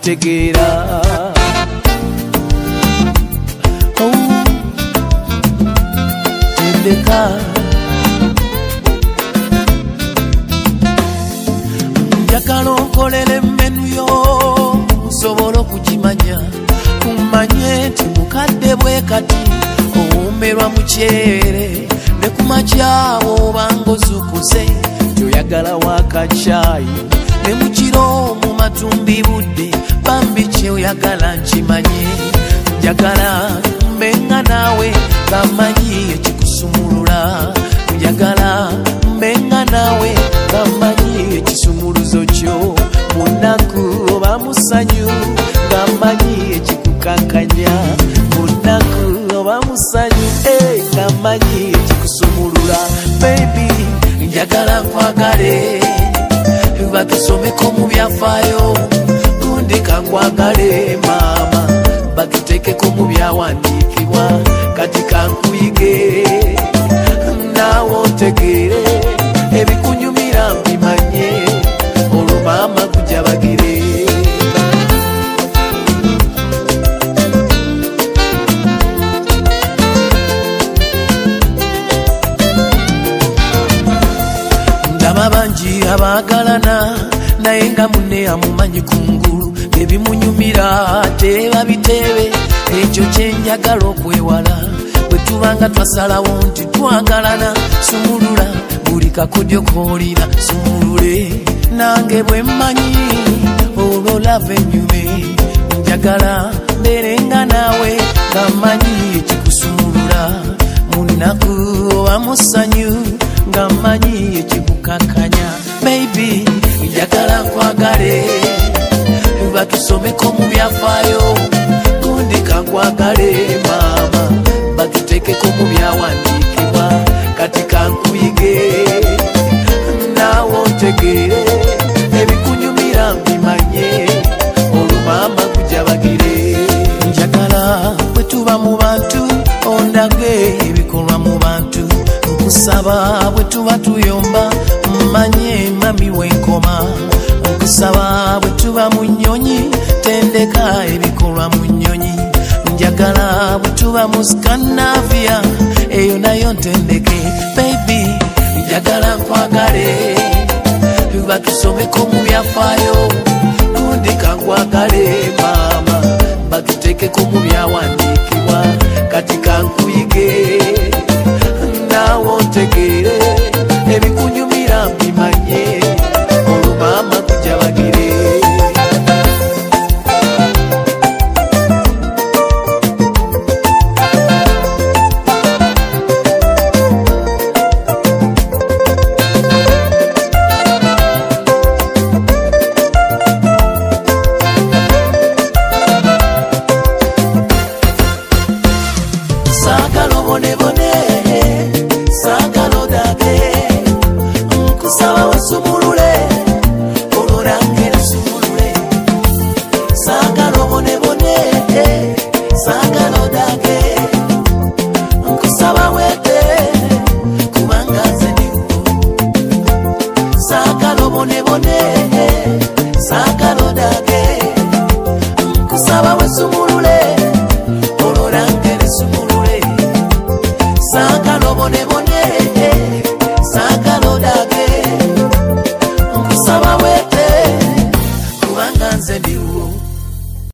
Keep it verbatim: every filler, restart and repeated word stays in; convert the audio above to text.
kutegeera. Oh, tendeka njagala onkolere menu yo nsobola okugimanya, kumanye nti mukadde bwe kati owumerwa mukyere ne kumakya obanga ozukuze gyoyagala wakacayi ne mukiro mu matumbi budde bambi kyoyagala nkimanye. Njagala mbenga naawe ngamanyi ekikusumulula, njagala mbenga naawe ngamanyi ekisumuluzo kyo, munaku oba musanyu ngamanyi ekikukankanya, munaku oba musanyu eh, ngamanyi ekikusumulula. Baby njagala nkwagale batusomeko mu byafaayo, gundi kankwagale mama batutekeko mu byawandiikibwa, kati kankuyige naawe otegeere ebikunyumira mbimanye, olwo maama kujabagire. Ndaba bangi abaagalana naye nga munne amumanyi kungulu, ebimunyumira teba biteebe, ekyo kyenjagala okwewala. Bwe tubanga twasalawo nti twagalana, sumulula buli kakodyo koolira, sumulule nange bwe mmanyi olwo lava ennyume. Njagala mbeerenga naawe nga mmanyi ekikusumulula, munaku oba musanyu nga mmanyi ekikukankanya. Baby njagala nkwagale batusomeko mu byafaayo, gundi kankwagale mama batutekeko mu byawandiikibwa, kati kankuyige naawe otegeere ebikunyumira mbimanye, olwo maama kujabagire. Njagala bwe tuba mu bantu ondage ebikolwa mu bantu, nkusaba bwe tuba tuyomba mmanye mami wenkoma, nkusaba bwe tuba mu nnyonyi tendeka ebikolwa mu nnyonyi, njagala bwe tuba mu Scandinavia eyo nayo ntendeke. Baby njagala nkwagale batusomeko mu byafaayo,